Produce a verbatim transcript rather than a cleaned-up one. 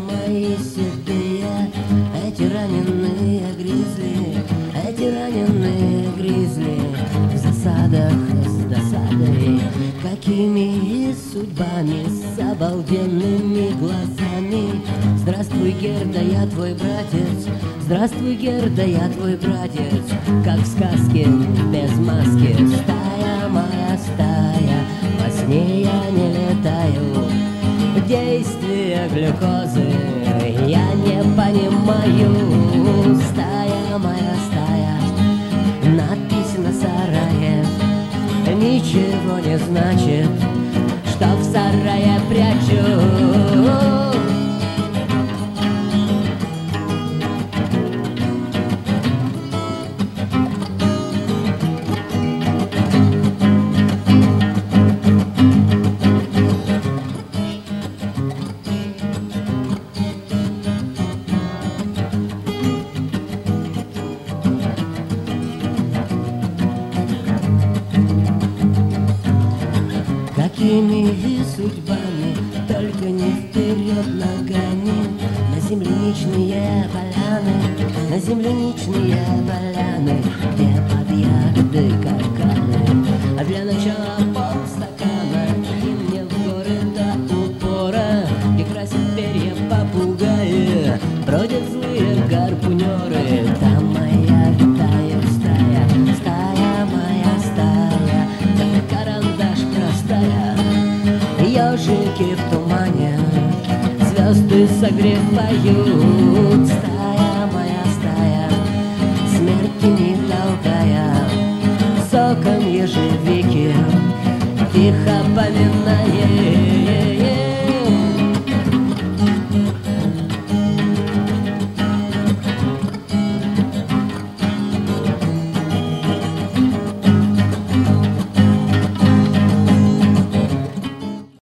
мои седые, эти раненые гризли, эти раненые гризли в засадах с досадой, какими судьбами, с обалденными глазами. Здравствуй, Герда, я твой братец, здравствуй, Герда, я твой братец, как в сказке без маски. Стая моя, стая, во сне я не летаю, действие глюкозы я не понимаю. Стая моя, стая, надпись на сарае ничего не значит, что в сарае прячу. Какими судьбами, только не вперед ногами, на земляничные поляны, на земляничные поляны, где под ягоды капканы. А для начала полстакана и мне в горы до упора, и красят перья попугаи, бродят злые гарпунеры. Там моя тает стая, стая моя стая, как карандаш простая. Ежики в тумане звезды согревают. Стая моя, стая, смерти не толкая, соком ежевики тихо поминают.